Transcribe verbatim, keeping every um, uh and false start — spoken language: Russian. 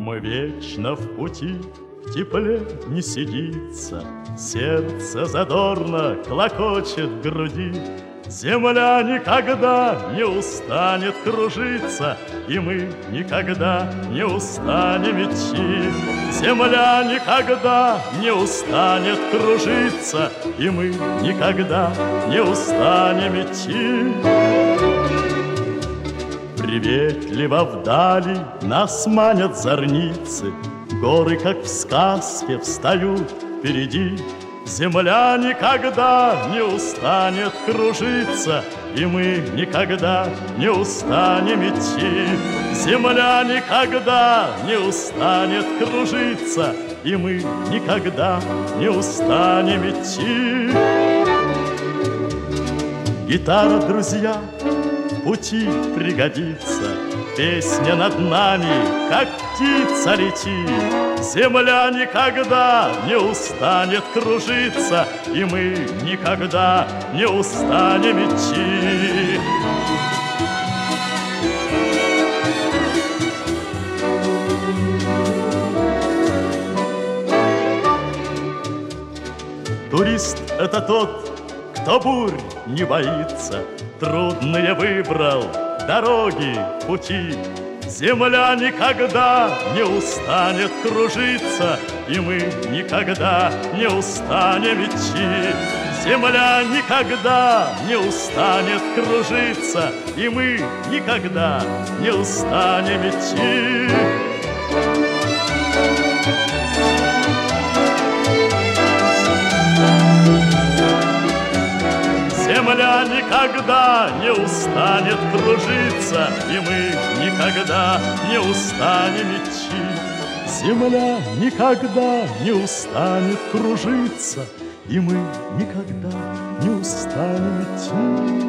Мы вечно в пути, в тепле не сидится, сердце задорно клокочет в груди. Земля никогда не устанет кружиться, и мы никогда не устанем идти. Земля никогда не устанет кружиться, и мы никогда не устанем идти. Приветливо вдали нас манят зорницы, горы, как в сказке, встают впереди. Земля никогда не устанет кружиться, и мы никогда не устанем идти. Земля никогда не устанет кружиться, и мы никогда не устанем идти. Гитара, друзья, в пути пригодится, песня над нами, как птица, летит. Земля никогда не устанет кружиться, и мы никогда не устанем идти. Турист — это тот, кто бурь не боится, трудные выбрал дороги, пути. Земля никогда не устанет кружиться, и мы никогда не устанем идти. Земля никогда не устанет кружиться, и мы никогда не устанем идти. Земля никогда не устанет кружиться, и мы никогда не устанем идти. Земля никогда не устанет кружиться, и мы никогда не устанем идти.